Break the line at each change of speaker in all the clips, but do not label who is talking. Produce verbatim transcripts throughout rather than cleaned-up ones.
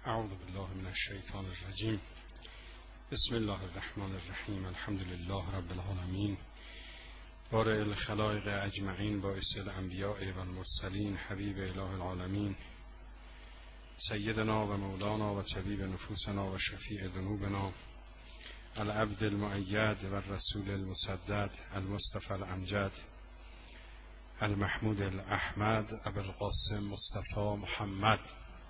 اعوذ بالله من الشیطان الرجیم. بسم الله الرحمن الرحیم. الحمد لله رب العالمین، بارئ الخلائق اجمعین، باعث الانبیاء و المرسلین، حبیب اله العالمین، سیدنا و مولانا و طبیب نفوسنا و شفیع ذنوبنا، العبد المؤید و الرسول المسدد، المصطفى الامجد، المحمود الاحمد، ابو القاسم مصطفى محمد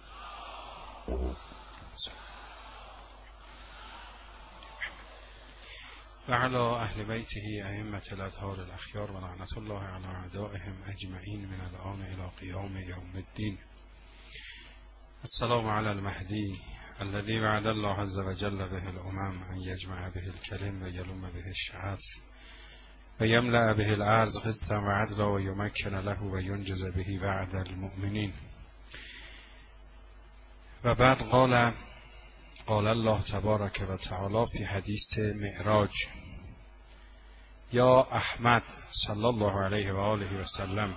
و علی اهل بیته ائمة الاطهار الاخیار و لعنت الله علی اعدائهم اجمعین من الان الی قیام یوم الدین. السلام علی المهدی الذي وعد الله عز وجل به الامم ان یجمع به الکلم و یلم به الشعث و یملأ به الارض قسطا و عدلا و یمکن له و ینجز به وعد المؤمنین. و بعد قال قال الله تبارک و تعالی فی حدیث معراج: یا احمد صلی الله علیه و آله و سلم،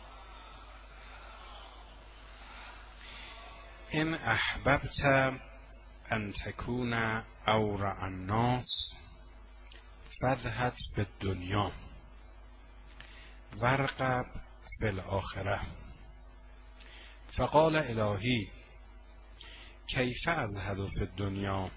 ان احببت ان تکون اورع الناس فاذهب بالدنیا وارغب بالآخرة. فقال الهی کیف اذهب فی الدنیا؟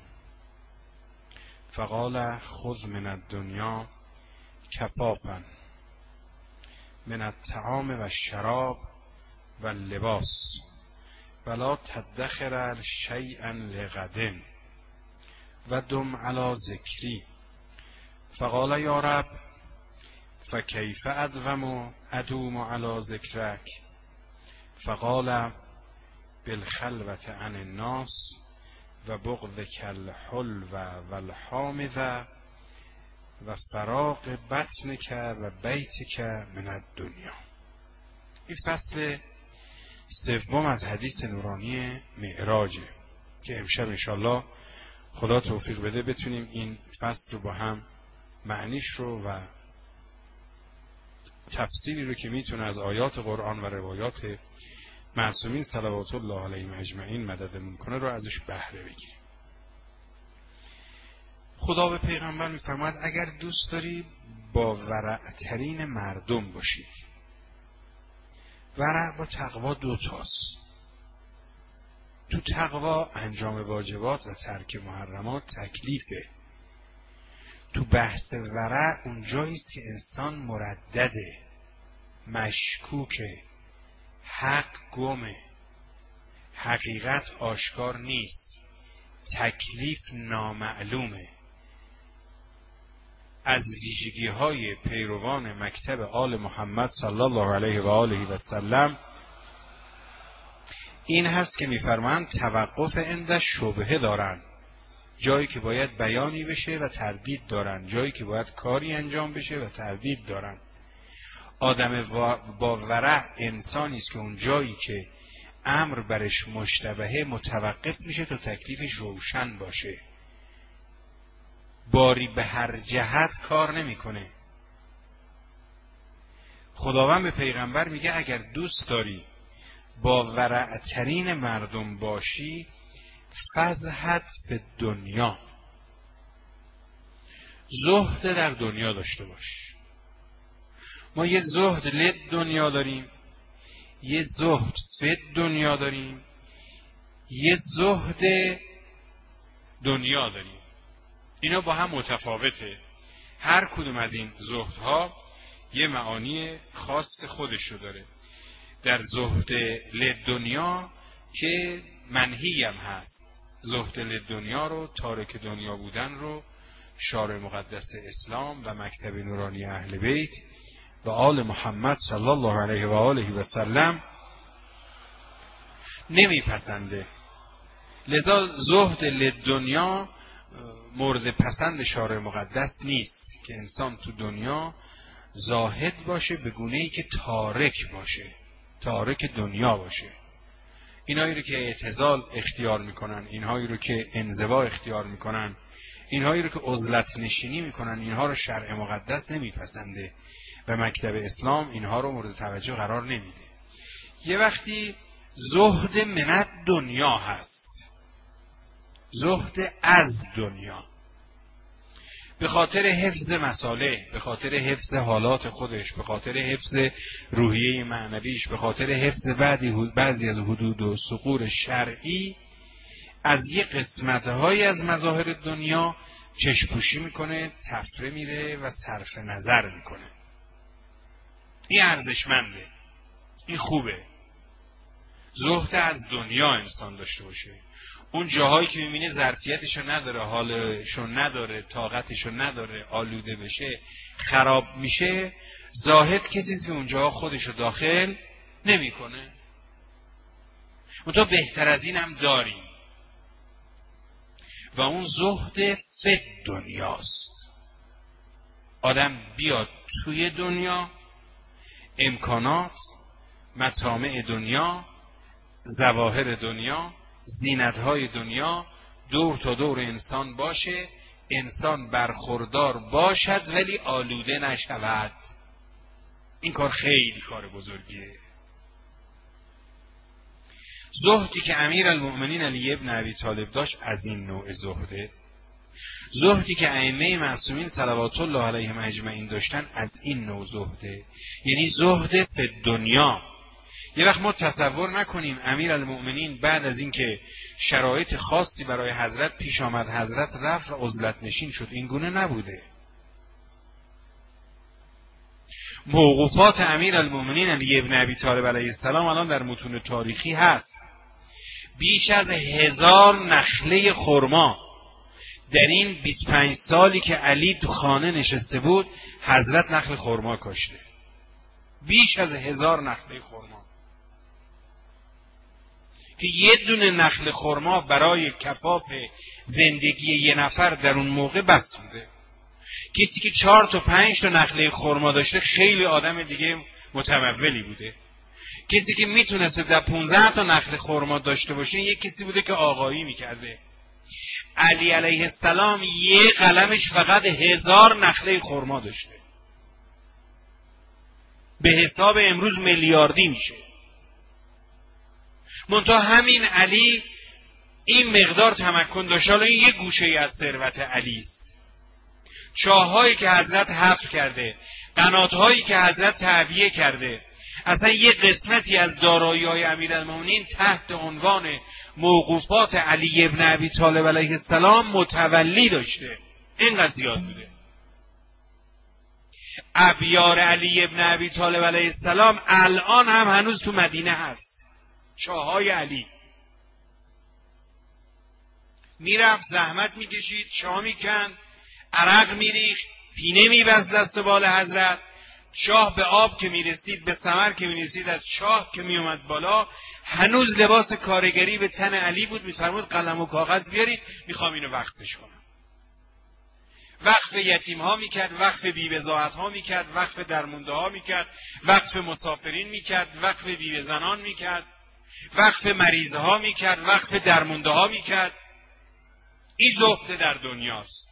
فقال خذ من الدنیا کفافا من الطعام و الشراب و اللباس ولا تدخر شیئا لغد و دم علی ذکری. فقال یا رب فکیف ادوم ادوم علی ذکرک؟ فقال بالخلوة عن الناس و بغضک الحلو و الحامض و فراق بطنک و بیتک من الدنیا. این فصل سوم از حدیث نورانی معراجه که امشب انشالله خدا توفیق بده بتونیم این فصل رو با هم معنیش رو و تفسیری رو که میتونه از آیات قرآن و روایات معصومین صلوات الله علیهم اجمعین مددمون کنه رو ازش بهره بگیریم. خدا به پیغمبر میفرماید اگر دوست داری با ورعترین مردم باشی، ورع با تقوا دو تاست. تو تقوا انجام واجبات و ترک محرمات تکلیفه. تو بحث ورع اون جاییست که انسان مردده، مشکوکه، حق گمه، حقیقت آشکار نیست، تکلیف نامعلومه. از ویژگی های پیروان مکتب آل محمد صلی الله علیه و آله و سلم این هست که میفرمایند توقف عند شبهه دارن، جایی که باید بیانی بشه و تردید دارن، جایی که باید کاری انجام بشه و تردید دارن. آدم با ورع انسانی است که اون جایی که امر برش مشتبهه متوقف میشه تا تکلیفش روشن باشه، باری به هر جهت کار نمیکنه. خداوند به پیغمبر میگه اگر دوست داری با ورعترین مردم باشی فزهد به دنیا، زهد در دنیا داشته باش. ما یه زهد لد دنیا داریم، یه زهد فد دنیا داریم، یه زهد دنیا داریم. اینا با هم متفاوته. هر کدوم از این زهدها یه معانی خاص خودشو داره. در زهد لد دنیا که منهی هم هست، زهد لد دنیا رو، تارک دنیا بودن رو شارع مقدس اسلام و مکتب نورانی اهل بیت و آل محمد صلی الله علیه و آله و سلم نمیپسنده. لذا زهد لدنیا مورد پسند شارع مقدس نیست که انسان تو دنیا زاهد باشه به گونه‌ای که تارک باشه، تارک دنیا باشه. اینهایی رو که اعتزال اختیار میکنن، اینهایی رو که انزوا اختیار میکنن، اینهایی رو که عزلت نشینی میکنن، اینها رو شرع مقدس نمیپسنده و مکتب اسلام اینها رو مورد توجه قرار نمیده. یه وقتی زهد منت دنیا هست، زهد از دنیا، به خاطر حفظ مصالح، به خاطر حفظ حالات خودش، به خاطر حفظ روحیه معنویش، به خاطر حفظ بعضی از حدود و ثغور شرعی، از یک قسمت‌های از مظاهر دنیا چشم‌پوشی میکنه، تفره میره و صرف نظر میکنه. این ارزشمنده، این خوبه. زهد از دنیا انسان داشته باشه. اون جاهایی که میبینه ظرفیتشو نداره، حالشو نداره، طاقتشو نداره، آلوده بشه، خراب میشه، زاهد کسیست که اونجاها خودشو داخل نمیکنه. منتها بهتر از این هم داریم و اون زهد فی دنیاست. آدم بیاد توی دنیا، امکانات، مطامع دنیا، ظواهر دنیا، زینت‌های دنیا دور تا دور انسان باشه، انسان برخوردار باشد ولی آلوده نشود. این کار خیلی کار بزرگیه. زهدی که امیرالمؤمنین علی ابن ابی طالب داشت از این نوع زهده. زهدی که ائمه معصومین صلوات الله علیهم اجمعین داشتن از این نوع زهده، یعنی زهد فی دنیا. یه وقت ما تصور نکنیم امیرالمؤمنین بعد از اینکه شرایط خاصی برای حضرت پیش آمد، حضرت رفت و عزلت نشین شد. این گونه نبوده. موقوفات امیرالمؤمنین علی ابن ابی طالب علیه السلام الان در متون تاریخی هست. بیش از هزار نخله خرما در این بیست و پنج سالی که علی تو خانه نشسته بود حضرت نخل خرما کاشته. بیش از هزار نخله خرما که یه دونه نخل خرما برای کفاف زندگی یه نفر در اون موقع بس بوده. کسی که چهار تا پنج تا نخله خرما داشته خیلی آدم دیگه متمولی بوده. کسی که میتونسته در پونزده تا نخل خرما داشته باشه یک کسی بوده که آقایی میکرده. علی علیه السلام یه قلمش فقط هزار نخله خرما داشته. به حساب امروز میلیاردی میشه. منتها همین علی این مقدار تمکن داشت. حالا این یه گوشه ای از ثروت علی است. چاهایی که حضرت حفر کرده، قناتهایی که حضرت تعبیه کرده، اصلا یه قسمتی از دارایی‌های امیرالمؤمنین تحت عنوان موقوفات علی ابن ابی طالب علیه السلام متولی داشته. اینقدر زیاد بوده. ابیار علی ابن ابی طالب علیه السلام الان هم هنوز تو مدینه هست. چاهای علی میرفت، زحمت میکشید، چاه میکند، عرق میریخت، پینه میبست دست بال حضرت. چاه به آب که میرسید، به ثمر که میرسید، از چاه که میومد بالا، هنوز لباس کارگری به تن علی بود. میفرمود قلم و کاغذ بیارید، میخوام اینو وقفش کنم. وقف یتیم ها میکرد، وقف بی‌بضاعت ها میکرد، وقف درمونده ها میکرد، وقف مسافرین میکرد، وقف بیوه زنان میکرد، وقف مریضه ها میکرد، وقف درمونده ها میکرد. این زهد در دنیاست.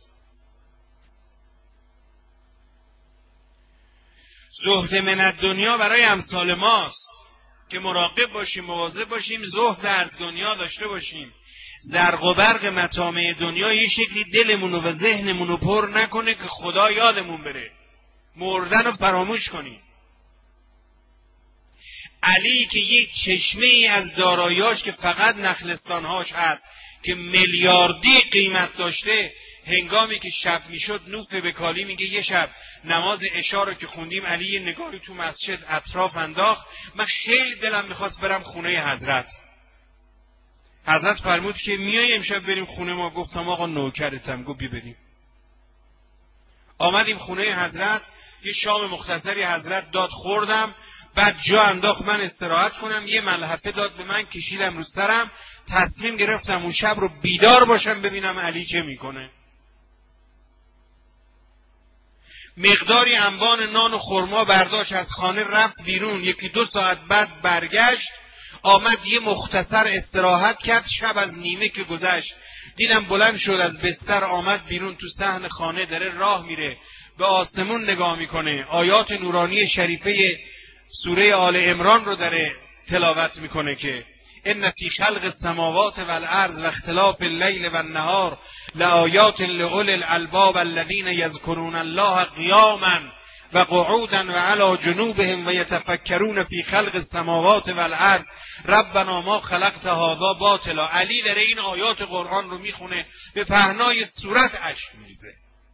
زهد من الدنیا برای امثال ماست که مراقب باشیم، مواظب باشیم، زهد از دنیا داشته باشیم. زرق و برق مطامع دنیا یه شکلی دلمونو و ذهنمونو پر نکنه که خدا یادمون بره، مردن رو فراموش کنیم. علی که یک چشمه ای از داراییاش که فقط نخلستانهاش هست که میلیاردی قیمت داشته، هنگامی که شب میشد نوف به کالی میگه یه شب نماز عشا رو که خوندیم علی یه نگاهی تو مسجد اطراف انداخت، من خیلی دلم میخواست برم خونه حضرت. حضرت فرمود که میای امشب بریم خونه ما؟ گفتم آقا نوکرتم. گفت بیا بریم. آمدیم خونه حضرت، یه شام مختصری حضرت داد، خوردم، بعد جا انداخت من استراحت کنم، یه ملحفه داد به من، کشیدم رو سرم، تصمیم گرفتم اون شب رو بیدار باشم ببینم علی چه میکنه. مقداری انبان نان و خرما برداشت، از خانه رفت بیرون. یکی دو ساعت بعد برگشت، آمد یه مختصر استراحت کرد. شب از نیمه که گذشت دیدم بلند شد از بستر، آمد بیرون تو صحن خانه، داره راه میره، به آسمون نگاه میکنه، آیات نورانی شریفه سوره آل عمران رو داره تلاوت میکنه که ان فی خلق السماوات والارض و اختلاف اللیل و النهار لآیات لأولی الالباب الذین یذکرون الله قیاما و قعودا و علی جنوبهم و یتفکرون فی خلق السماوات والارض ربنا ما خلقت هذا باطلا. علی داره این آیات قرآن رو میخونه، به پهنای صورت اشک میریزه.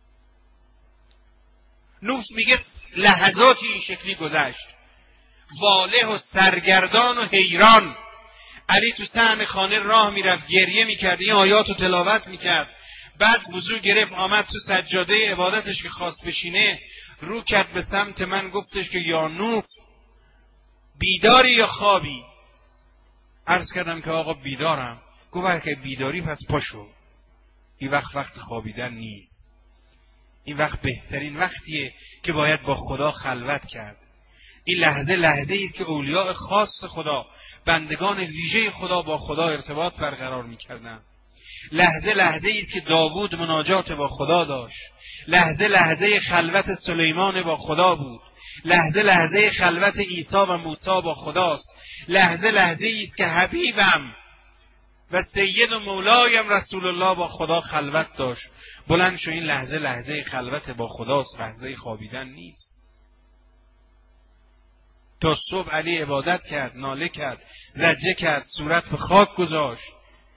نوح میگه لحظاتی این شکلی گذشت، واله و سرگردان و حیران. علی تو صحن خانه راه میرفت، گریه میکرد، این آیات رو تلاوت میکرد. بعد وضو گرفت، آمد تو سجاده عبادتش که خواست بشینه، رو کرد به سمت من، گفتش که یا نوح بیداری یا خوابی؟ عرض کردم که آقا بیدارم. گفت که بیداری پس پاشو، این وقت وقت خوابیدن نیست، این وقت بهترین وقتیه که باید با خدا خلوت کرد. این لحظه لحظه است که اولیاء خاص خدا، بندگان ویژه خدا با خدا ارتباط برقرار می‌کردند. لحظه لحظه است که داوود مناجات با خدا داشت. لحظه لحظه خلوت سلیمان با خدا بود. لحظه لحظه خلوت عیسی و موسی با خداست. لحظه لحظه است که حبیبم و سید و مولایم رسول الله با خدا خلوت داشت. بلند شو، این لحظه لحظه خلوت با خداست، لحظه خوابیدن نیست. تا صبح علی عبادت کرد، ناله کرد، زجه کرد، صورت به خاک گذاشت.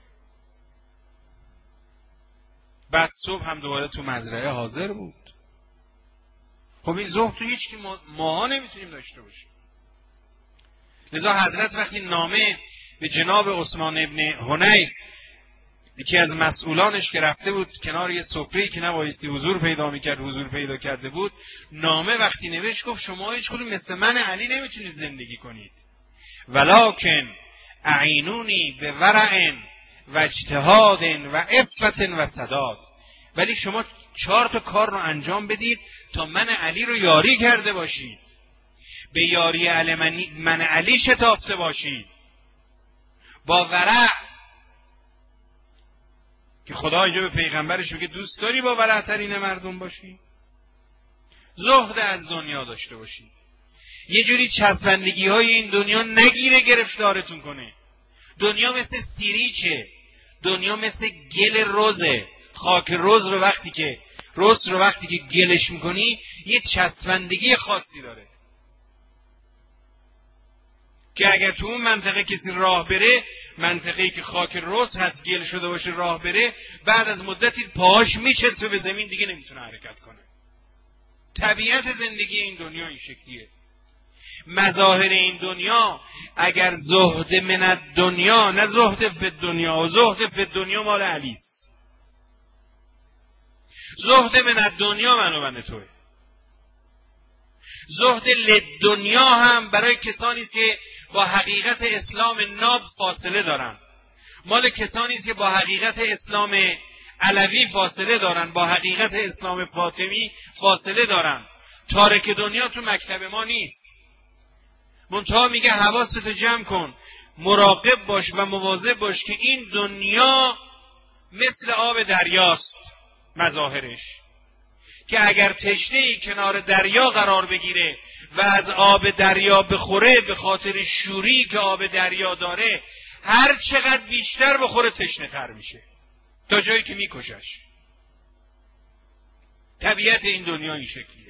بعد صبح هم دوباره تو مزرعه حاضر بود. خب این زهد تو هیچ که ما ماها نمیتونیم داشته باشیم. لذا حضرت وقتی نامه به جناب عثمان ابن حنیف، یکی از مسئولانش که رفته بود کنار یه سفره‌ای که نبایستی حضور پیدا میکرد حضور پیدا کرده بود، نامه وقتی نوشت گفت شما هیچ کدوم مثل من علی نمیتونید زندگی کنید، ولکن اعینونی به ورع و اجتهاد و عفت و سداد. ولی شما چهار تا کار رو انجام بدید تا من علی رو یاری کرده باشید، به یاری علمانی من علی شتافته باشید، با ورع که خدا اینجا به پیغمبرش میگه دوست داری با ورع‌ترین مردم باشی، زهد از دنیا داشته باشی، یه جوری چسبندگی های این دنیا نگیره گرفتارتون کنه. دنیا مثل سیریچه، دنیا مثل گل روزه. خاک روز رو وقتی که روز رو وقتی که گلش میکنی یه چسبندگی خاصی داره که اگر تو اون منطقه کسی راه بره، منطقه‌ای که خاک روز هست گل شده باشه، راه بره، بعد از مدتی پاهاش میچسبه به زمین، دیگه نمیتونه حرکت کنه. طبیعت زندگی این دنیا این شکلیه. مظاهر این دنیا اگر زهد من دنیا، نه زهد فی دنیا، و زهد فی دنیا مال علیست. زهد من دنیا من و من توه. زهد لدنیا هم برای کسانی است که با حقیقت اسلام ناب فاصله دارن، مال کسانی است که با حقیقت اسلام علوی فاصله دارن، با حقیقت اسلام فاطمی فاصله دارن. تارک دنیا تو مکتب ما نیست. منتها میگه حواستو جمع کن، مراقب باش و مواظب باش که این دنیا مثل آب دریاست مظاهرش، که اگر تشنه‌ای کنار دریا قرار بگیره و از آب دریا بخوره، به خاطر شوری که آب دریا داره، هر چقدر بیشتر بخوره تشنه تر میشه تا جایی که میکشش. طبیعت این دنیا این شکلیه.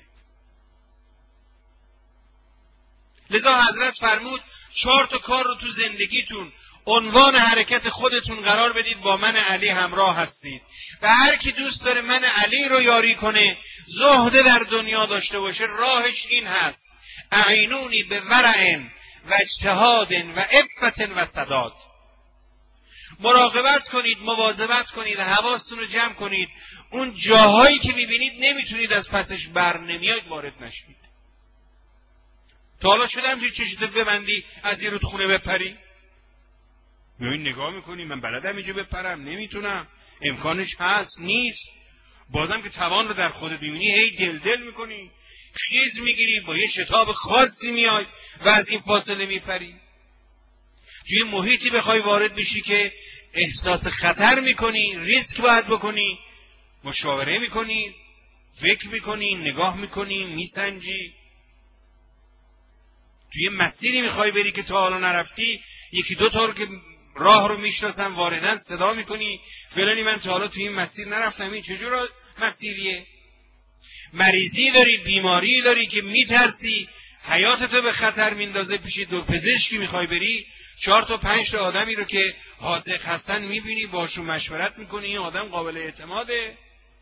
لذا حضرت فرمود چهار تا کار رو تو زندگیتون عنوان حرکت خودتون قرار بدید، با من علی همراه هستید. و هر کی دوست داره من علی رو یاری کنه، زهد در دنیا داشته باشه، راهش این هست: اعینونی به ورع و اجتهاد و عفت و سداد. مراقبت کنید، مواظبت کنید، حواستون رو جمع کنید، اون جاهایی که میبینید نمیتونید از پسش بر نمیاد وارد نشید. تا حالا شدم که چشتو ببندی از یه رودخونه بپری؟ ببین نگاه میکنی من بلدم اینجا بپرم، نمیتونم، امکانش هست نیست. بازم که توان رو در خودت میبینی هی دل دل میکنی، خیز میگیری، با یه شتاب خاصی میای و از این فاصله میپری. توی محیطی بخوای وارد بشی که احساس خطر میکنی، ریسک باید بکنی، مشاوره میکنی، فکر میکنی، نگاه میکنی، میسنجی. توی مسیری میخوای بری که تا حالا نرفتی، یکی دو تا رو که راه رو میشناسن واردن صدا میکنی فلانی من تا حالا تو این مسیر نرفتم، این چجور مسیریه؟ مریضی داری، بیماری داری که میترسی حیاتتو به خطر میندازه، پیش دو پزشکی میخوای بری، چهار تا پنج تا آدمی رو که حاذق هستن میبینی باشون مشورت میکنی این آدم قابل اعتماده.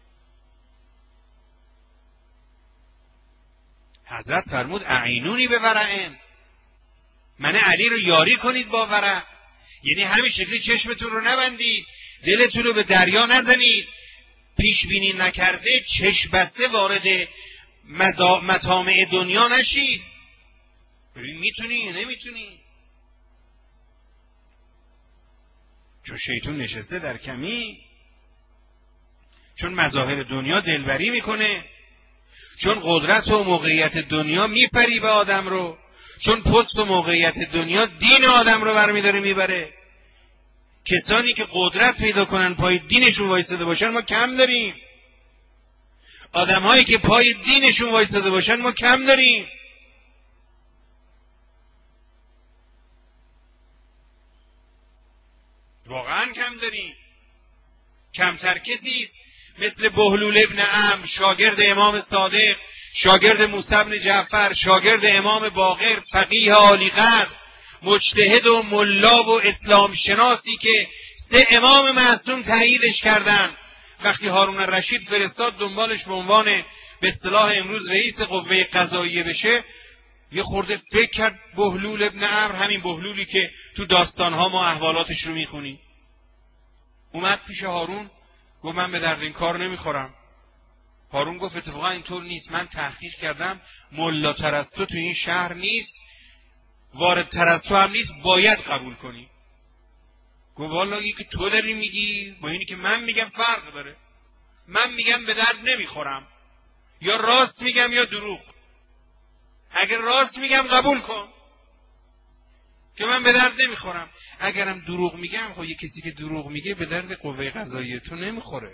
حضرت فرمود اعینونی به ورعن، من علی رو یاری کنید با ورع. یعنی همین شکلی چشمتون رو نبندید، دلتون رو به دریا نزنید، پیش بینی نکرده چشم بسته وارد مطامع دنیا نشید. ببین میتونی یا نمیتونی؟ چون شیطان نشسته در کمی، چون مظاهر دنیا دلبری میکنه، چون قدرت و موقعیت دنیا میپری به آدم رو، چون پست و موقعیت دنیا دین آدم رو برمیداره میبره. کسانی که قدرت پیدا کنن پای دینشون وایساده باشن ما کم داریم، آدمهایی که پای دینشون وایساده باشن ما کم داریم. واقعا کم داریم. کمتر کسی است مثل بهلول ابن عمرو، شاگرد امام صادق، شاگرد موسی بن جعفر، شاگرد امام باقر، فقیه عالی قدر، مجتهد و ملا و اسلام شناسی که سه امام معصوم تاییدش کردن. وقتی هارون الرشید فرستاد دنبالش به عنوان به اصطلاح امروز رئیس قوه قضاییه بشه، یه خورده فکر کرد بهلول ابن عمرو، همین بهلولی که تو داستانها ما احوالاتش رو میخونیم. اومد پیش هارون گفت من به درد این کار نمیخورم. هارون گفت اتفاقا اینطور نیست، من تحقیق کردم ملا ترستو تو این شهر نیست، وارد ترستو هم نیست، باید قبول کنی. گفت والا این که تو داری میگی با اینی که من میگم فرق داره. من میگم به درد نمیخورم، یا راست میگم یا دروغ. اگر راست میگم قبول کن که من به درد نمیخورم، اگرم دروغ میگم خب یه کسی که دروغ میگه به درد قوه قضاییه تو نمیخوره.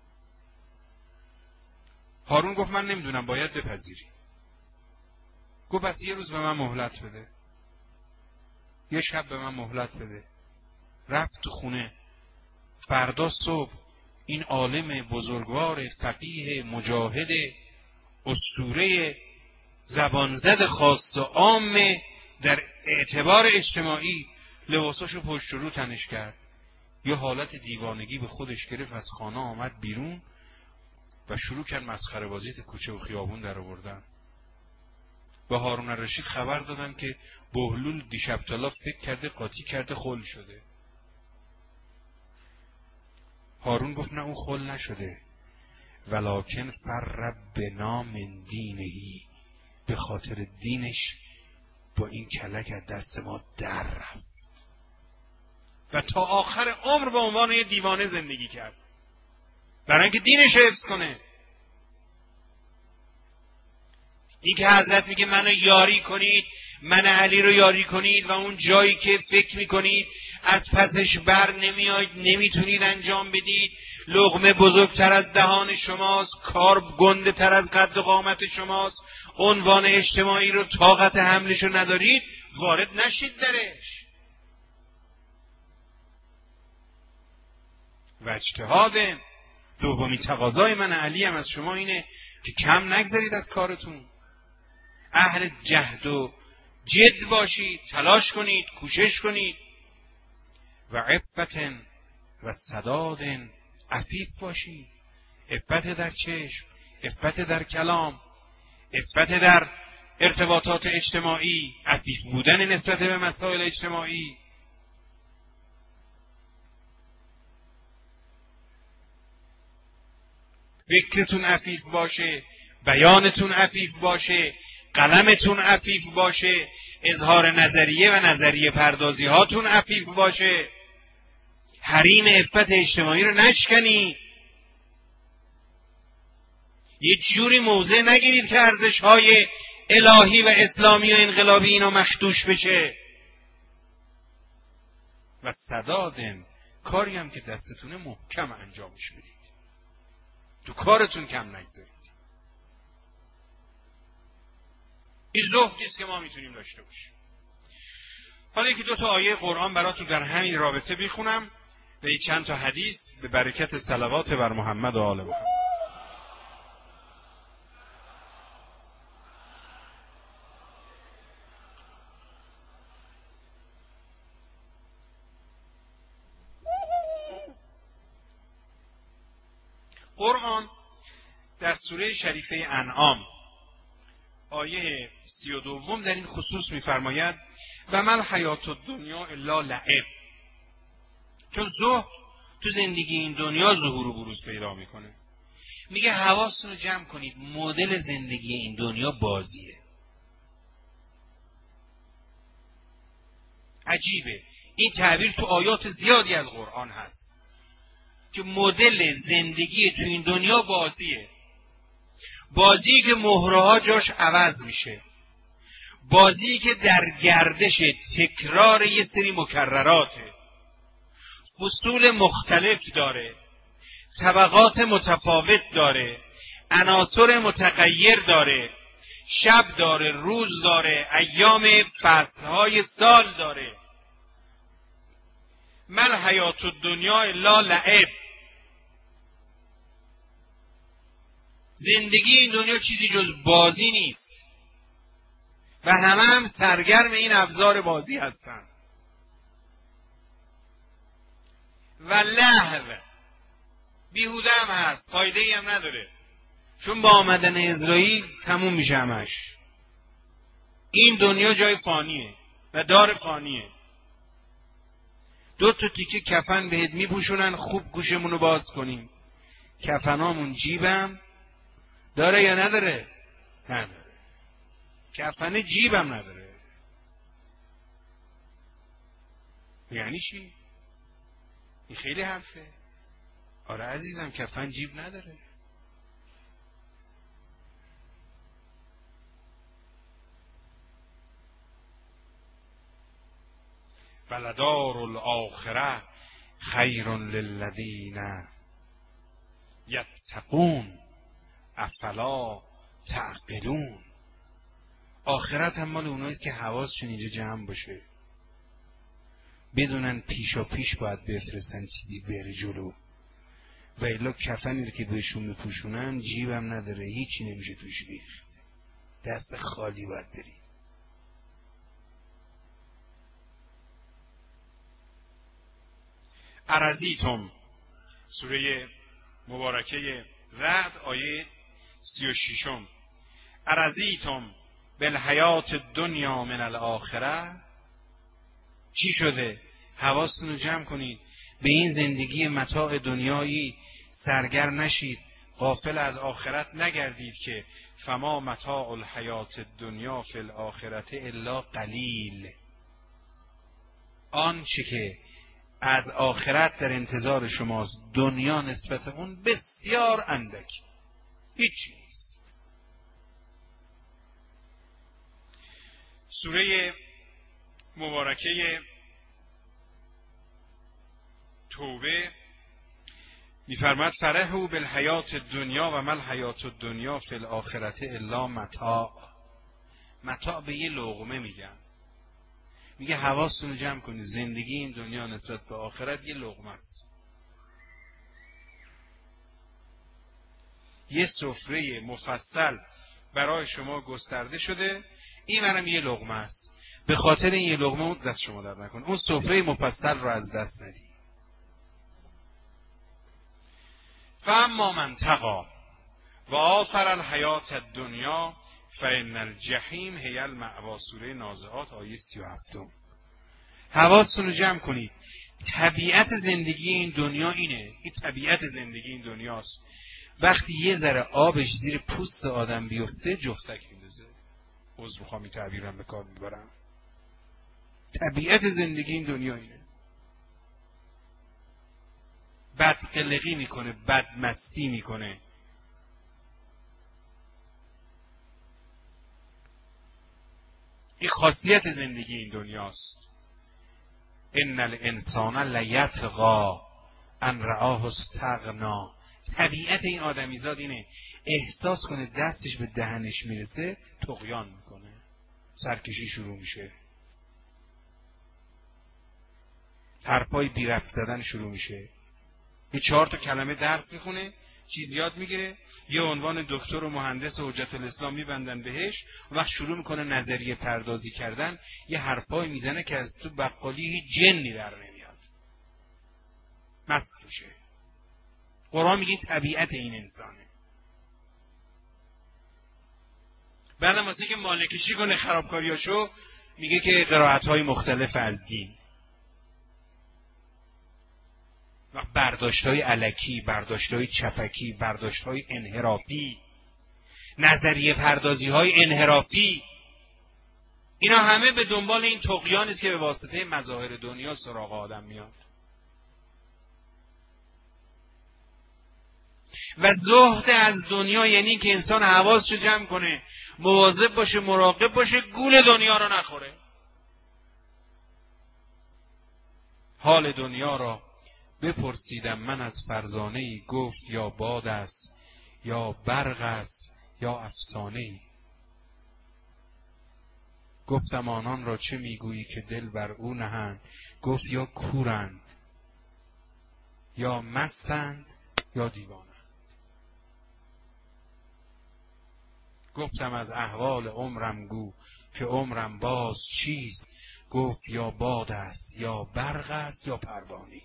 هارون گفت من نمیدونم، باید بپذیری. گفت بس یه روز به من مهلت بده، یه شب به من مهلت بده. رفت تو خونه. فردا صبح این عالم بزرگوار فقیه مجاهد اسطوره زبانزد خاص و عام در اعتبار اجتماعی لباساشو پشت رو تنش کرد، یه حالت دیوانگی به خودش گرفت، از خانه آمد بیرون و شروع کرد مسخره بازی کوچه و خیابون در آوردن. به هارون الرشید خبر دادن که بهلول دیشب تالا فکر کرده قاطی کرده خل شده. هارون گفت نه اون خل نشده، ولکن فرب بنا من دینهی، به خاطر دینش با این کلک از دست ما در رفت و تا آخر عمر به عنوان یه دیوانه زندگی کرد برای اینکه دینش حفظ کنه. این که حضرت میگه منو یاری کنید، من علی رو یاری کنید و اون جایی که فکر میکنید از پسش بر نمیاید، نمیتونید انجام بدید، لقمه بزرگتر از دهان شماست، کار گنده تر از قد و قامت شماست، عنوان اجتماعی رو طاقت حملش رو ندارید، وارد نشید درش. و اجتهاد دومی تقاضای من علی هم از شما اینه که کم نگذارید از کارتون، اهل جهد و جد باشید، تلاش کنید، کوشش کنید. و عفت و سداد عفیف باشید، عفت در چشم، عفت در کلام، عفت در ارتباطات اجتماعی، عفیف بودن نسبت به مسائل اجتماعی. فکرتون عفیف باشه، بیانتون عفیف باشه، قلمتون عفیف باشه، اظهار نظریه و نظریه پردازی هاتون عفیف باشه، حریم عفت اجتماعی رو نشکنی، یه جوری موضع نگیرید که ارزش های الهی و اسلامی و انقلابی اینا مخدوش بشه. و سدادن، کاری هم که دستتونه محکم انجامش بدید، تو کارتون کم نگذارید. این زهدیست که ما میتونیم داشته باشیم. حالا یکی دو تا آیه قرآن براتون در همین رابطه میخونم و این چند تا حدیث به برکت صلوات بر محمد و آل محمد. قرآن در سوره شریفه انعام آیه سی و دوم در این خصوص می‌فرماید و مل حیات الدنیا الا لعب. چون زهد تو زندگی این دنیا ظهور و بروز پیدا میکنه. میگه حواستون رو جمع کنید، مدل زندگی این دنیا بازیه. عجیبه، این تعبیر تو آیات زیادی از قرآن هست که مدل زندگی تو این دنیا بازیه. بازی که مهره‌ها جاش عوض میشه، بازی که در گردش تکرار یه سری مکرراته، فصول مختلف داره، طبقات متفاوت داره، عناصر متغیر داره، شب داره، روز داره، ایام فصلهای سال داره. مل حیات الدنیا الا لعب. زندگی این دنیا چیزی جز بازی نیست و همه هم سرگرم این ابزار بازی هستن. و لهو، بیهوده هم هست، فایده ای هم نداره، چون با آمدن اسرائیل تموم میشه همش. این دنیا جای فانیه و دار فانیه. دو تا تیکه کفن بهت میپوشونن، خوب گوشمونو باز کنیم. کفنامون جیبم داره یا نداره؟ نداره. کفن جیبم نداره. یعنی چی؟ این خیلی حرفه. آره عزیزم، کفن جیب نداره. ولدار الاخره خیر للذین یتقون افلا تعقلون. آخرت هم مال اوناییست که حواسشون اینجا جمع باشه، بدونن پیشا پیش باید بفرستن چیزی بره جلو، و الا کفنی که بهشون میپوشونن جیبم نداره، هیچی نمیشه توش ریخت، دست خالی باید بری. ارزیتم، سوره مبارکه رعد آیه سی و ششم. ارزیتم بالحیات الدنیا من الاخره. چی شده؟ حواستون رو جمع کنید، به این زندگی متاع دنیایی سرگر نشید، غافل از آخرت نگردید که فما متاع الحیات الدنیا فی الاخرة الا قلیل. آن چه که از آخرت در انتظار شماست، دنیا نسبت اون بسیار اندک، هیچی نیست. سوره مبارکه توبه می‌فرماید فرحوا بالحیات الدنیا و ما الحیات الدنیا فی الاخرة الا متاع. متاع به یه لقمه میگن. میگه حواستون رو جمع کنید، زندگی این دنیا نسبت به آخرت یه لقمه است. یه سفره مفصل برای شما گسترده شده، این منم یه لقمه است. به خاطر این یه لقمه دست شما در نکن، اون سفره مفصل رو از دست ندی. فاما من تقی و آثر الحیات الدنیا فان الجحیم هی المأوی. سوره نازعات آیه سی و هفت. حواستون رو جمع کنید، طبیعت زندگی این دنیا اینه، این طبیعت زندگی این دنیاست. وقتی یه ذره آبش زیر پوست آدم بیفته جفتک میندازه. عذر میخوام این تعبیرم به کار میبرم. طبیعت زندگی این دنیا اینه. بد قلقی میکنه، بد مستی میکنه. این خاصیت زندگی این دنیاست. ان الانسان لیطغی ان رآه استغنی. طبیعت این آدمیزاد اینه، احساس کنه دستش به دهنش میرسه طغیان میکنه، سرکشی شروع میشه. حرفای بی ربط زدن شروع میشه. یه چهار تا کلمه درس میخونه، چیز یاد میگیره، یه عنوان دکتر و مهندس و حجت الاسلام میبندن بهش، و وقت شروع میکنه نظریه پردازی کردن، یه حرفای میزنه که از تو بقالی هیچ جنی در نمیاد. مست میشه. قرآن میگه طبیعت این انسانه. بعدم واسه که مالکشی کنه خرابکاریاشو، میگه که قرائت‌های مختلف از دین. و برداشت‌های الکی، برداشت‌های چپکی، برداشت‌های انحرافی، نظریه پردازی‌های انحرافی، اینا همه به دنبال این طغیانی است که به واسطه مظاهر دنیا سراغ آدم میاد. و زهد از دنیا یعنی که انسان حواسش رو جمع کنه، مواظب باشه، مراقب باشه، گول دنیا رو نخوره. حال دنیا را بپرسیدم من از فرزانه‌ای، گفت یا باد است یا برق است یا افسانه‌ای. گفتم آنان را چه میگویی که دل بر او نهند، گفت یا کورند یا مستند یا دیوانند. گفتم از احوال عمرم گو که عمرم باز چیست، گفت یا باد است یا برق است یا پروانه‌ای.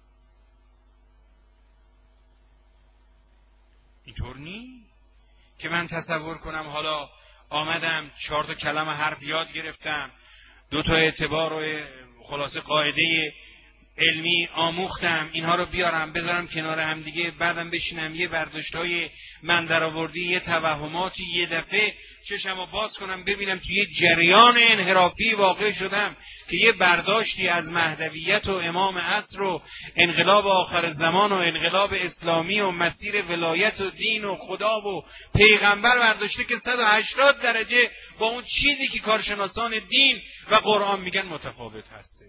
اینطور نی که من تصور کنم حالا آمدم چهار تا کلمه حرف یاد گرفتم، دو تا اعتبار و خلاصه قاعده علمی آموختم، اینها رو بیارم بذارم کنار هم دیگه، بعدم بشینم یه برداشت‌های من درآوردی، یه توهماتی، یه دفعه چشمو باز کنم ببینم توی یه جریان انحرافی واقع شدم که یه برداشتی از مهدویت و امام عصر و انقلاب آخر زمان و انقلاب اسلامی و مسیر ولایت و دین و خدا و پیغمبر برداشته که صد و هشتاد درجه با اون چیزی که کارشناسان دین و قرآن میگن متفاوت هسته.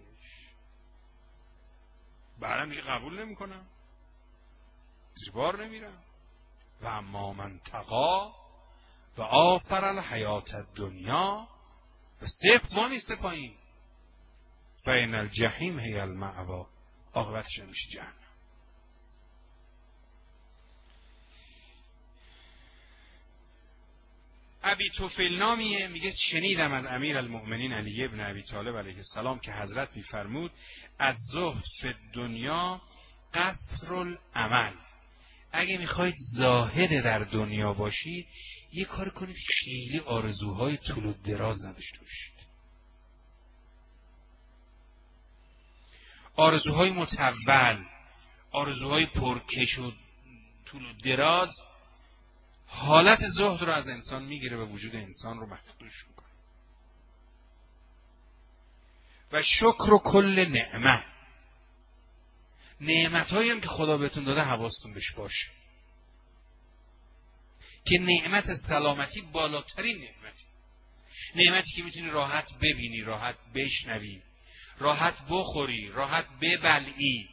برام میگه قبول نمی کنم، زیر بار نمیرم. و اما من تقا و آثر الحیات الدنیا و سفت وامی سپاییم و این الجحیم هی المأوا، عاقبتش میشه جهنم. ابی طفیل نامیه، میگه شنیدم از امیر المؤمنین علی ابن ابی طالب علیه السلام که حضرت میفرمود از زهد فی دنیا قصر العمل. اگه میخواید زاهد در دنیا باشید یه کار کنید خیلی آرزوهای طول و دراز نداشته باشید. آرزوهای متول، آرزوهای پرکش و طول و دراز حالت زهد رو از انسان میگیره و وجود انسان رو مخدوش میکنه. و شکر و کل نعمه، نعمت هایی هم که خدا بهتون داده حواستون بهش باشه که نعمت سلامتی بالاترین نعمتی، نعمتی که میتونی راحت ببینی، راحت بشنوی، راحت بخوری، راحت ببلعی،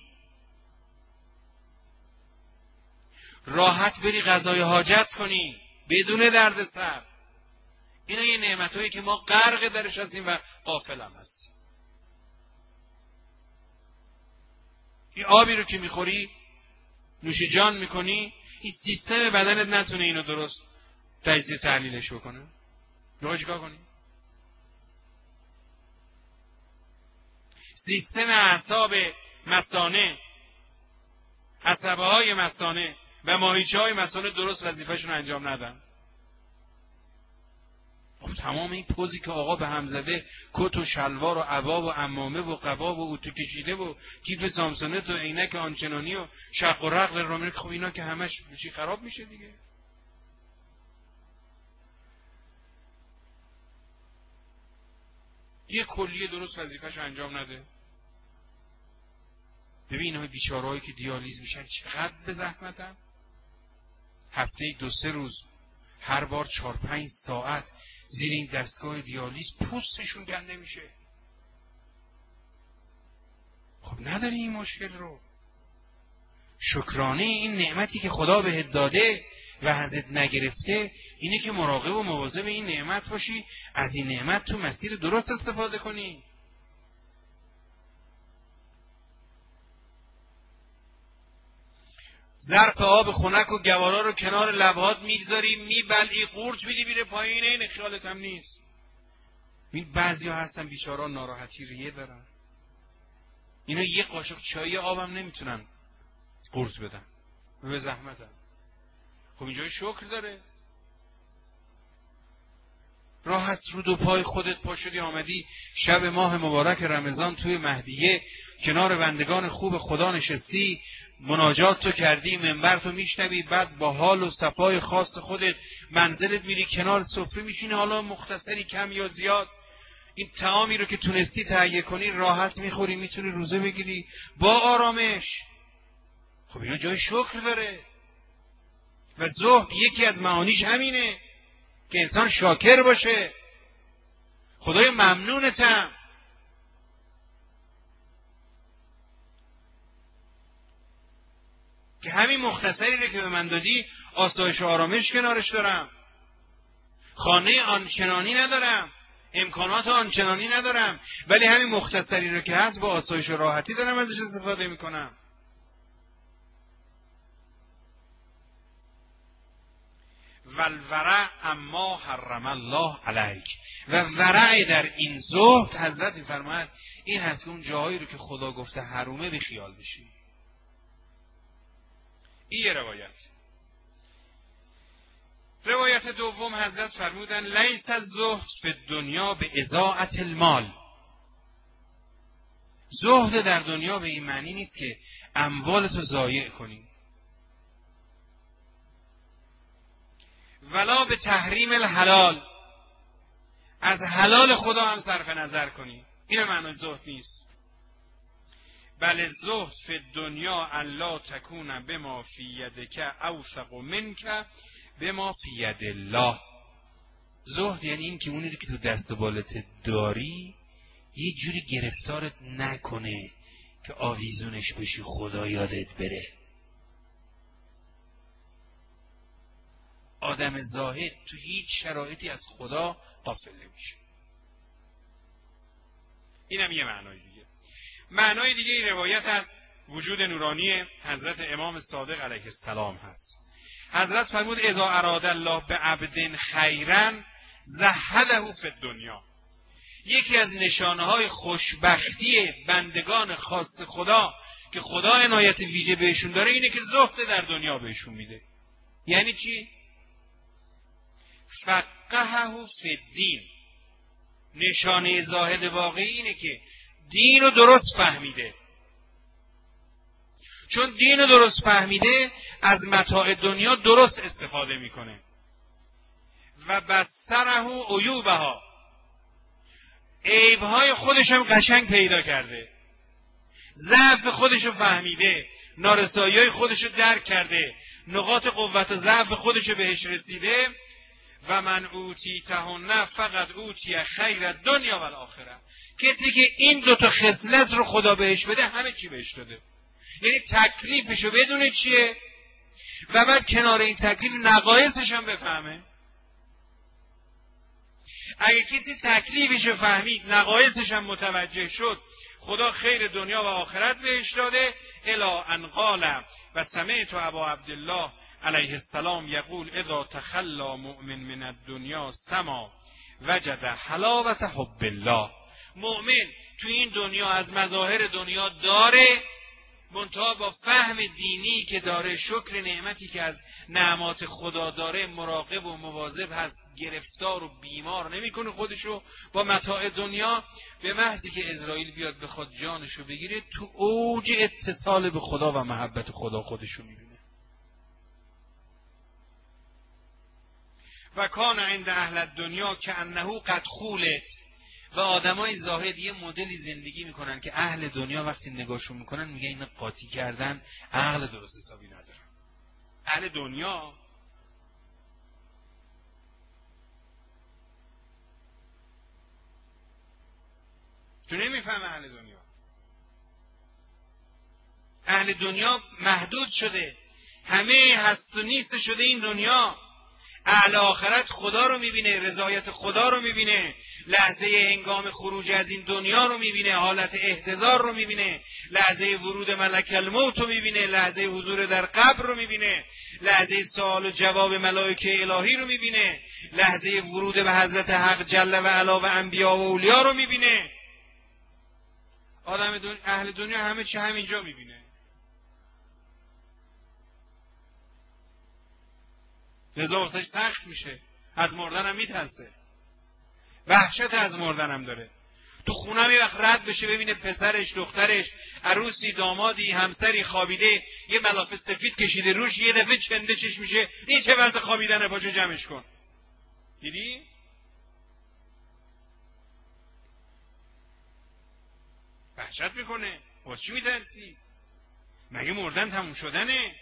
راحت بری غذای حاجت کنی بدون درد سر. اینا یه نعمت هایی که ما غرق درش هستیم و غافل هم هستیم. این آبی رو که میخوری، نوش جان میکنی، این سیستم بدنت نتونه اینو درست تجزیه تحلیلش بکنه. رو چیکار کنی؟ سیستم اعصاب مثانه، عصبه های مثانه و ماهیچه های مثانه درست وظیفه‌شون انجام ندن. خب تمام این پوزی که آقا به هم زده، کت و شلوار و عبا و عمامه و قبا و اوتو کشیده و کیف سامسونت و عینک آنچنانی و شق و رقل رامین، خب اینا که همش چی خراب میشه دیگه. یه کلیه درست وظیفه‌شو انجام نده. ببین اینهای بیچارهایی که دیالیز میشن چقدر به زحمتن. هفته دو سه روز هر بار چهار پنج ساعت زیر این دستگاه دیالیز پوستشون کنده میشه. خب نداری این مشکل رو. شکرانه این نعمتی که خدا بهت داده و ازت نگرفته اینه که مراقب و مواظب این نعمت باشی، از این نعمت تو مسیر درست استفاده کنی. ظرف آب خنک و گوارا رو کنار لبهات میگذاری، میبلعی، قورت میدی میره پایین، این خیالت هم نیست. این بعضیا هستن بیچارا ناراحتی ریه دارن، اینا یه قاشق چای آبم نمیتونن قورت بدن، به زحمتن. خب اینجا شکر داره، راحت رو دو پای خودت پا شدی آمدی شب ماه مبارک رمضان توی مهدیه کنار بندگان خوب خدا نشستی، مناجات تو کردی، منبر تو میشنوی، بعد با حال و صفای خاص خودت منزلت میری کنار سفره میشینی، حالا مختصری کم یا زیاد این طعامی رو که تونستی تهیه کنی راحت میخوری، میتونی روزه بگیری با آرامش. خب اینا جای شکر داره و زهد یکی از معانیش همینه که انسان شاکر باشه. خدای ممنونتم که همین مختصری رو که به من دادی آسایش و آرامش کنارش دارم، خانه آنچنانی ندارم، امکانات آنچنانی ندارم، ولی همین مختصری رو که هست با آسایش و راحتی دارم ازش استفاده میکنم. والورع اما حرم الله علیک. و ورع در این زهد حضرت میفرماید این هست که اون جاهایی رو که خدا گفته حرومه بی خیال بشی. این یه روایت. روایت دوم حضرت فرمودن لیس الزهد فی الدنیا به اضاعت المال. زهد در دنیا به این معنی نیست که اموالتو ضایع کنی، ولا به تحریم الحلال، از حلال خدا هم صرف نظر کنی، این معنی زهد نیست. بل زهد فی الدنیا الا تکون بما فی یدک اوثق منک بما فی ید الله. زهد یعنی این که اونی که تو دست و بالت داری یه جوری گرفتارت نکنه که آویزونش بشی خدا یادت بره. آدم زاهد تو هیچ شرایطی از خدا غافل نمیشه. اینم یه معنای دیگه. معنای دیگه این روایت از وجود نورانی حضرت امام صادق علیه السلام هست. حضرت فرمود اذا اراد الله به عبد خیرا زهده فی الدنیا. یکی از نشانه های خوشبختی بندگان خاص خدا که خدا عنایت ویژه بهشون داره اینه که زهد در دنیا بهشون میده. یعنی چی؟ فقهه فی الدین. نشانه زاهد واقعی اینه که دین رو درست فهمیده. چون دین رو درست فهمیده از متاع دنیا درست استفاده میکنه. و بصره عیوبها، عیبهای خودش هم قشنگ پیدا کرده، ضعف خودش رو فهمیده، نارسایی‌های خودش رو درک کرده، نقاط قوت و ضعف خودش رو بهش رسیده. و من اوتی تهنه فقط اوتی خیر دنیا و الاخره. کسی که این دوتا خصلت رو خدا بهش بده همه چی بهش داده. یعنی تکلیفش رو بدونه چیه و بعد کنار این تکلیف نقایصش هم بفهمه. اگه کسی تکلیفش رو فهمید، نقایصش هم متوجه شد، خدا خیر دنیا و آخرت بهش داده. الا ان قال و سمعت ابا عبدالله علیه السلام یقول اذا تخلا مؤمن من الدنیا سما وجد حلاوت حب الله. مؤمن تو این دنیا از مظاهر دنیا داره، منتها با فهم دینی که داره، شکر نعمتی که از نعمات خدا داره، مراقب و مواظب هست، گرفتار و بیمار نمیکنه خودشو با متاع دنیا. به محضی که اسرائیل بیاد بخواد جانشو بگیره، تو اوج اتصال به خدا و محبت خدا خودشو میبینه. و کان عند اهل الدنیا که انه قد خولت. و آدمای زاهد یه مدلی زندگی میکنن که اهل دنیا وقتی نگاهشون میکنن میگن این قاطی کردن، عقل درست حسابی ندارن. اهل دنیا تو نمیفهمه. اهل دنیا اهل دنیا محدود شده، همه هست و نیست شده این دنیا. اهل آخرت خدا رو میبینه، رضایت خدا رو میبینه، لحظه هنگام خروج از این دنیا رو میبینه، حالت احتضار رو میبینه، لحظه ورود ملک الموت رو میبینه، لحظه حضور در قبر رو میبینه، لحظه سوال و جواب ملائکه الهی رو میبینه، لحظه ورود به حضرت حق جل و علا و انبیا و اولیا رو میبینه. آدم دنیا، اهل دنیا همه چی همینجا میبینه. لذا واسش سخت میشه، از مردن هم میترسه، وحشت از مردن هم داره. تو خونه می وقت رد بشه ببینه پسرش، دخترش، عروسی، دامادی، همسری خوابیده، یه ملافه سفید کشیده روش، یه دفعه چنده چش میشه، این چه وضع خوابیدنه، پاشو جمعش کن. دیدی؟ وحشت میکنه. با چی میترسی؟ مگه مردن تموم شدنه؟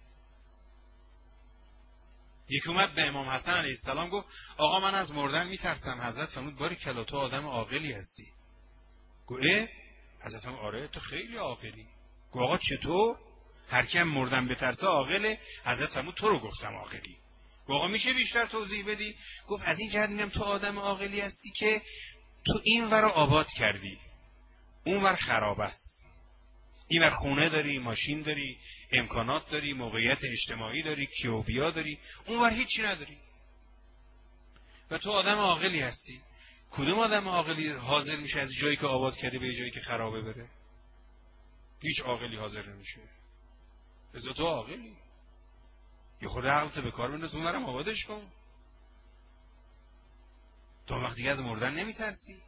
یکی اومد به امام حسن علیه السلام گفت آقا من از مردن میترسم. حضرت فرمود باری کلا تو آدم عاقلی هستی. گفت اه؟ حضرت فرمود آره تو خیلی عاقلی. گفت آقا چطور؟ هر کی مردن بترسه عاقله. حضرت فرمود تو رو گفتم عاقلی. گفت آقا میشه بیشتر توضیح بدی؟ گفت از این جهت میگم تو آدم عاقلی هستی که تو این ور رو آباد کردی، اون ور خراب است. این ور خونه داری، ماشین داری، امکانات داری، موقعیت اجتماعی داری، کیوبیا داری، اون ور هیچی نداری و تو آدم عاقلی هستی. کدوم آدم عاقلی حاضر میشه از جایی که آباد کرده به جایی که خرابه بره؟ هیچ عاقلی حاضر نمیشه. ازا تو عاقلی، یه خود عقلت به کار بنداز، اونورم آبادش کن. تو وقتی از مردن نمیترسی.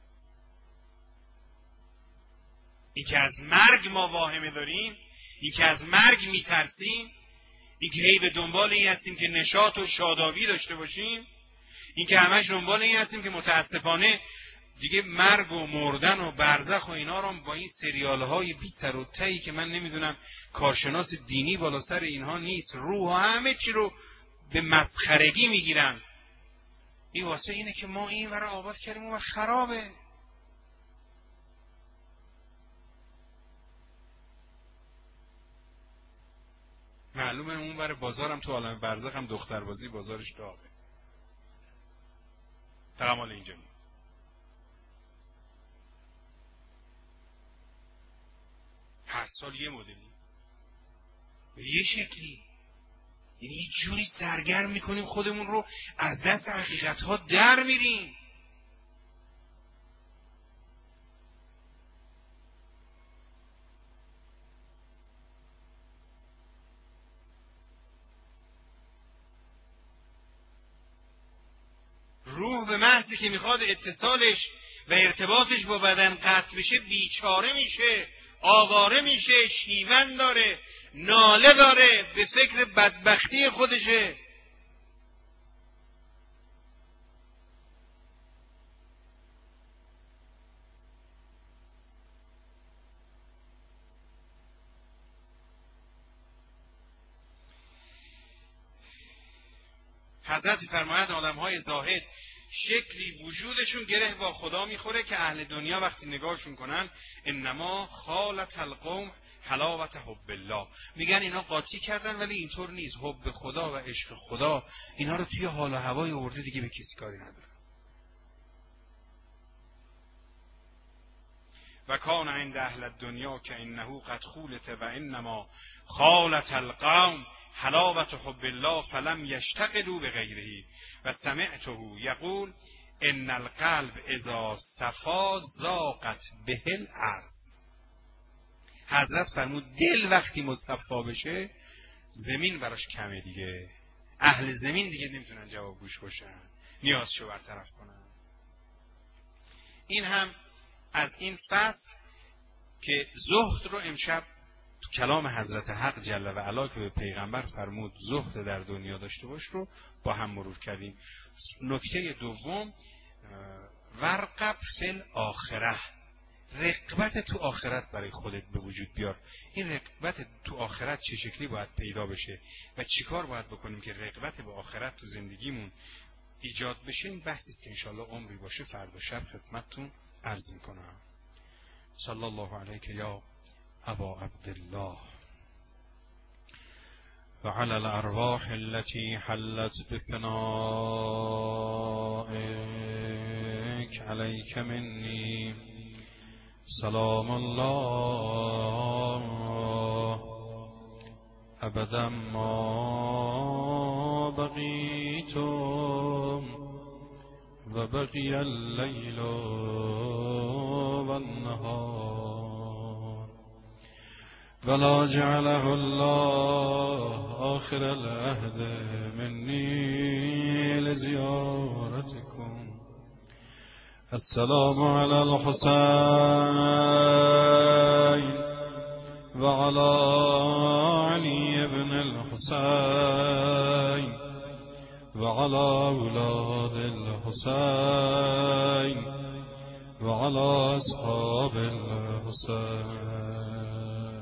این که از مرگ ما واهمه داریم، این که از مرگ میترسیم، این که هی به دنبال این هستیم که نشاط و شادابی داشته باشیم، این که همش دنبال این هستیم که متاسفانه دیگه مرگ و مردن و برزخ و اینا رو با این سریال های بی سر و تهی که من نمیدونم کارشناس دینی بالا سر اینها نیست، روح و همه چی رو به مسخرگی میگیرن. این واسه اینه که ما این ور آباد کردیم اون ور خرابه. معلومه اون ور بازارم تو عالم برزخ هم دختربازی بازارش داغه. تقامال اینجا می هر سال یه مدلی به یه شکلی، یعنی یه جوری سرگرم میکنیم خودمون رو، از دست حقیقت ها در میریم. روح به محضی که میخواد اتصالش و ارتباطش با بدن قطع بشه بیچاره میشه، آواره میشه، شیون داره، ناله داره، به فکر بدبختی خودشه. حضرت فرماید آدم‌های زاهد شکلی وجودشون گره با خدا میخوره که اهل دنیا وقتی نگاهشون کنن انما خالت القوم حلاوت حب الله، میگن اینا قاطی کردن ولی اینطور نیست، حب خدا و عشق خدا اینا رو توی حال و هوای آورده، دیگه به کسی کاری نداره. و کان عند اهل الدنیا که انه قد خولت و انما خالت القوم حلاوت حب الله فلم یشتغلوا بغیره و سمعته یقول ان القلب اذا صفا ضاقت به الارض. حضرت فرمود دل وقتی مصفا بشه زمین براش کمه دیگه، اهل زمین دیگه نمیتونن جواب گوش باشن، نیازشو برطرف کنن. این هم از این فصل که زهد رو امشب تو کلام حضرت حق جل و علا که به پیغمبر فرمود زهد در دنیا داشته باش رو با هم مرور کردیم. نکته دوم ورقب فی آخره، رغبت تو آخرت برای خودت به وجود بیار. این رغبت تو آخرت چه شکلی باید پیدا بشه و چیکار باید بکنیم که رغبت به آخرت تو زندگیمون ایجاد بشه، این بحثی است که انشالله عمری باشه فردا شب خدمتتون عرض میکنم. صلی الله علیک یا ابا عبدالله وعلى الأرواح التي حلت بفنائك عليك مني سلام الله أبدا ما بقيتم وبقي الليل والنهار ولا جعله الله آخر العهد مني لزيارتكم. السلام على الحسين وعلى علي بن الحسين وعلى أولاد الحسين وعلى أصحاب الحسين.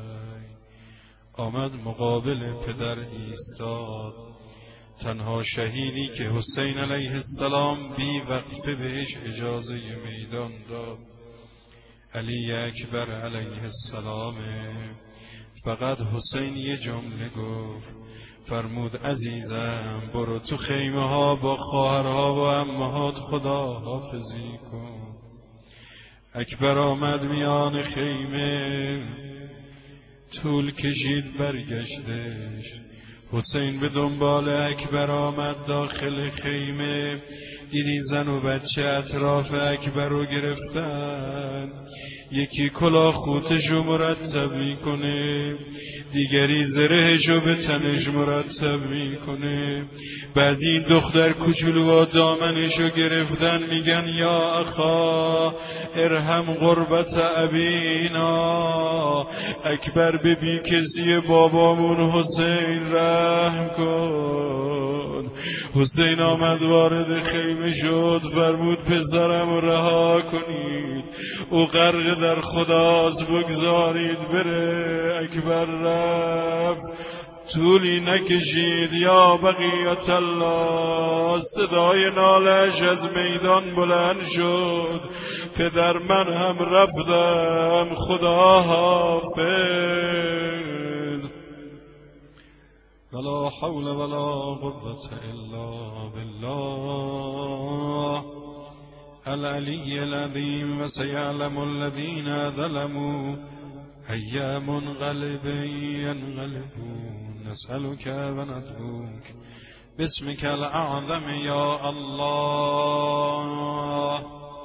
آمد مقابل پدر ایستاد، تنها شهیدی که حسین علیه السلام بی وقفه بهش اجازه میدان داد علی اکبر علیه السلام. فقط حسین یه جمله گفت، فرمود عزیزم برو تو خیمه ها با خواهرها و عمهات خدا حافظی کن. اکبر آمد میان خیمه، طول کشید برگشتش. حسین به دنبال اکبر آمد داخل خیمه، دیدی زن و بچه اطراف اکبر رو گرفتن. یکی کلاه خوتشو مرتب میکنه، دیگری زرهشو به تنش مرتب میکنه. بعد این دختر کوچولوها دامنشو گرفتن، میگن یا اخا ارحم غربت ابینا. اکبر به بی کسی بابامون حسین رحم کن. حسین آمد وارد خیمه شد، فرمود پسرم رها کنید، او غرق در خداست، بگذارید بره. اکبر رفت، طولی نکشید یا بقیت الله صدای نالش از میدان بلند شد، پدر من هم رفتم، خدا حافظ. ولا حول ولا قوة الا بالله العلی العظیم. و سیعلم الذین ظلموا ای منقلب ینقلبون. نسألك و ندعوك باسمك الاعظم یا الله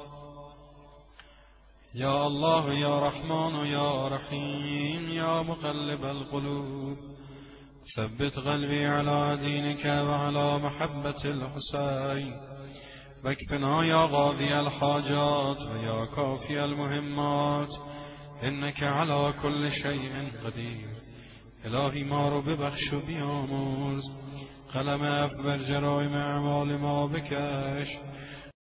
یا الله یا رحمان یا رحیم یا مقلب القلوب ثبت قلبي على دينك وعلى محبة الحسين. واكفنا يا قاضي الحاجات ويا كافي المهمات إنك على كل شيء قدير. الهی ما رو ببخش و بیامرز، قلم عفو بر جرایم اعمال ما بکش.